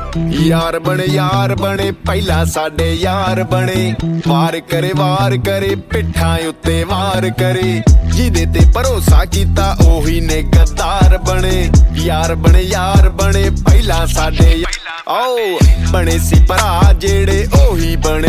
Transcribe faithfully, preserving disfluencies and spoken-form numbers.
यार बने यार बने पहला साडे यार बने वार करे वार करे पिठा उत्ते वार करे जिदे ते भरोसा कीता ओही ने गद्दार बने यार बने यार बने पहला साडे आओ बने सी भरा जेड़े ओही बने